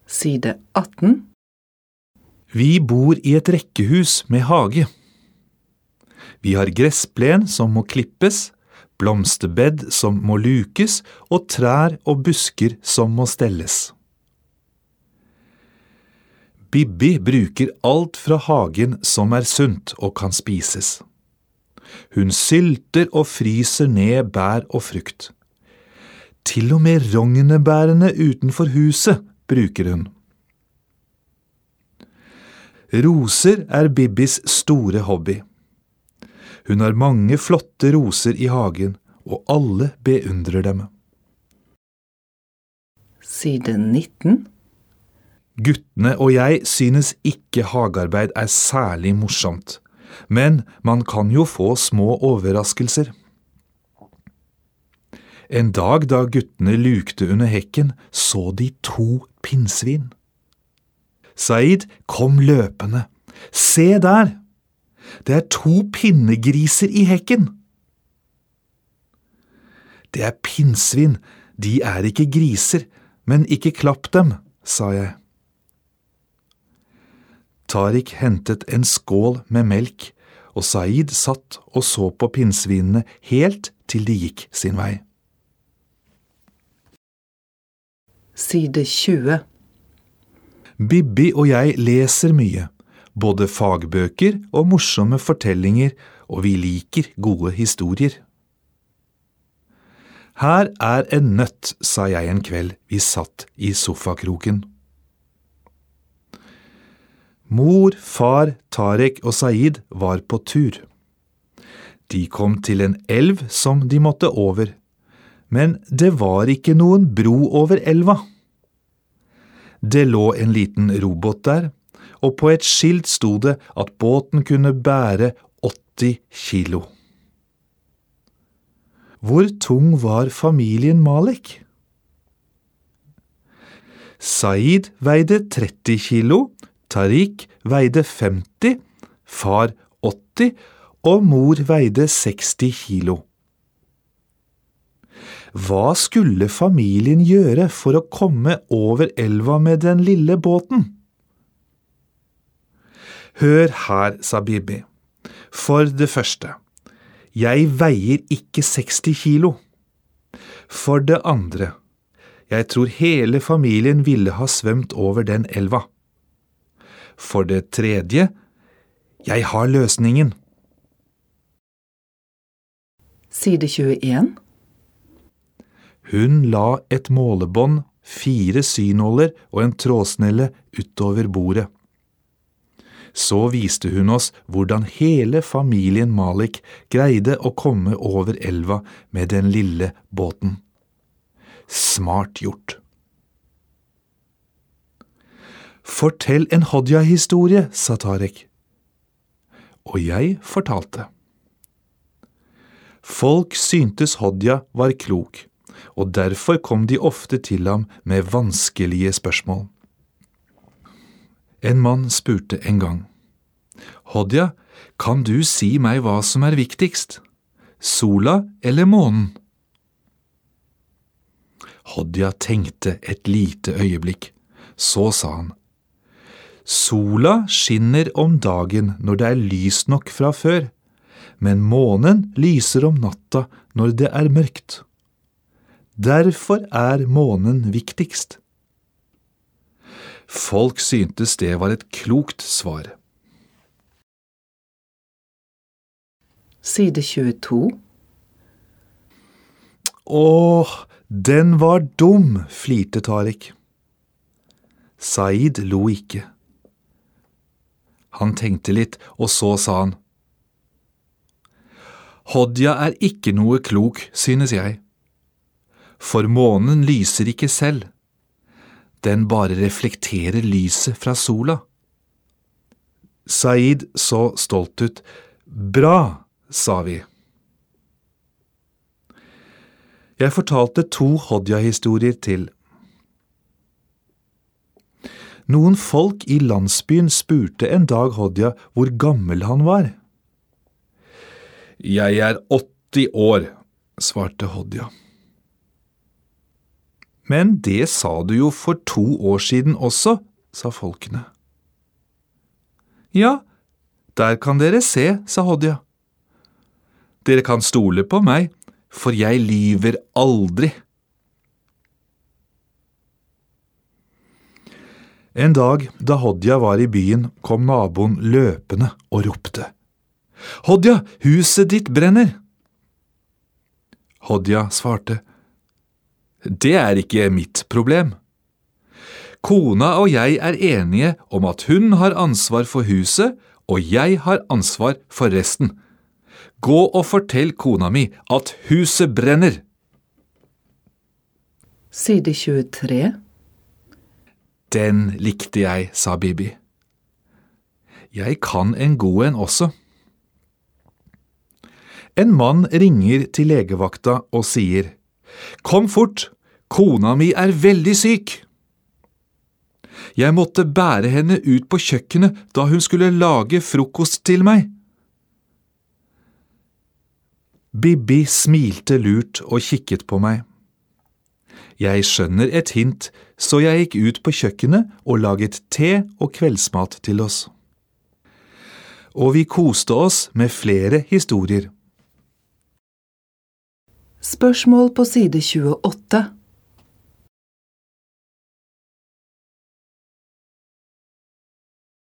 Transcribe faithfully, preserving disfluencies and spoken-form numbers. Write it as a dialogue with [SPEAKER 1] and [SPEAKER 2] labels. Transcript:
[SPEAKER 1] Side atten.
[SPEAKER 2] Vi bor i et rekkehus med hage. Vi har gressplen som må klippes, blomsterbed som må lukes, og trær og busker som må stelles. Bibi bruker alt fra hagen som er sunt og kan spises. Hun sylter og fryser ned bær og frukt. Til og med rognebærene utenfor huset bruker hun. Roser er Bibis store hobby. Hun har mange flotte roser i hagen, og alle beundrer dem.
[SPEAKER 1] Side nitten.
[SPEAKER 2] Guttene og jeg synes ikke hagearbeid er særlig morsomt, men man kan jo få små overraskelser. En dag da guttene lukte under hekken, så de to pinnsvin. Said kom løpende. Se der! Det er to pinnegriser i hekken. Det er pinnsvin, de er ikke griser, men ikke klapp dem, sa jeg. Tariq hentet en skål med melk, og Said satt og så på pinnsvinene helt til de gikk sin vei.
[SPEAKER 1] Side tjue.
[SPEAKER 2] Bibi og jeg leser mye, både fagbøker og morsomme fortellinger, og vi liker gode historier. Her er en nøtt, sa jeg en kveld vi satt i sofakroken. Mor, far, Tariq og Said var på tur. De kom til en elv som de måtte over, men det var ikke noen bro over elva. Det lå en liten robåt der, og på et skilt stod det at båten kunne bære åtti kilo. Hvor tung var familien Malik? Said veide tretti kilo, Tariq veide femti, far åtti, og mor veide seksti kilo. Hva skulle familien gjøre for å komme over elva med den lille båten? Hør her, sa Bibi. For det første, jeg veier ikke seksti kilo. For det andre, jeg tror hele familien ville ha svømt over den elva. For det tredje, jeg har løsningen.
[SPEAKER 1] Side tjueen.
[SPEAKER 2] Hun la et målebånd, fire synåler og en trådsnelle utover bordet. Så viste hun oss hvordan hele familien Malik greide å komme over elva med den lille båten. Smart gjort. Fortell en Hodja-historie, sa Tariq. Og jeg fortalte. Folk syntes Hodja var klok, og derfor kom de ofte til ham med vanskelige spørsmål. En mann spurte en gang, Hodja, kan du si meg hva som er viktigst? Sola eller månen? Hodja tenkte et lite øyeblikk, så sa han, Sola skinner om dagen når det er lys nok fra før, men månen lyser om natta når det er mørkt. Derfor er månen viktigst. Folk syntes det var et klokt svar.
[SPEAKER 1] Side tjueto.
[SPEAKER 2] Åh, den var dum, flirte Tariq. Said lo ikke. Han tenkte litt, og så sa han, Hodja er ikke noe klok, synes jeg. For månen lyser ikke selv. Den bare reflekterer lyset fra sola. Said så stolt ut. Bra, sa vi. Jeg fortalte to Hodja-historier til. Noen folk i landsbyen spurte en dag Hodja hvor gammel han var. Jeg er åtti år, svarte Hodja. Men det sa du jo for to år siden også, sa folkene. Ja, der kan dere se, sa Hodja. Dere kan stole på meg, for jeg lyver aldri. En dag da Hodja var i byen, kom naboen løpende og ropte. Hodja, huset ditt brenner! Hodja svarte. Det er ikke mitt problem. Kona og jeg er enige om at hun har ansvar for huset, og jeg har ansvar for resten. Gå og fortell kona mi at huset brenner.
[SPEAKER 1] Side tjuetre.
[SPEAKER 2] Den likte jeg, sa Bibi. Jeg kan en god en også. En mann ringer til legevakta og sier, «Kom fort, kona mi er veldig syk!» Jeg måtte bære henne ut på kjøkkenet da hun skulle lage frokost til meg. Bibi smilte lurt og kikket på meg. Jeg skjønner et hint, så jeg gikk ut på kjøkkenet og laget te og kveldsmat til oss. Og vi koste oss med flere historier.
[SPEAKER 1] Spørsmål på side tjueåtte.